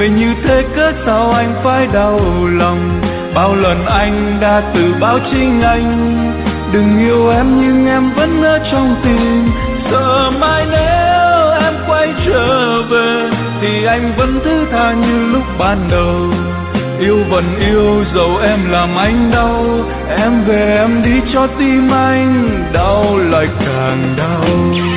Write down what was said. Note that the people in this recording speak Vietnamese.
người như thế cớ sao anh phải đau lòng. Bao lần anh đã tự báo chính anh đừng yêu em, nhưng em vẫn ở trong tim. Giờ mai nếu em quay trở về thì anh vẫn thứ tha như lúc ban đầu. Yêu vẫn yêu dẫu em làm anh đau, em về em đi cho tim anh đau lại càng đau.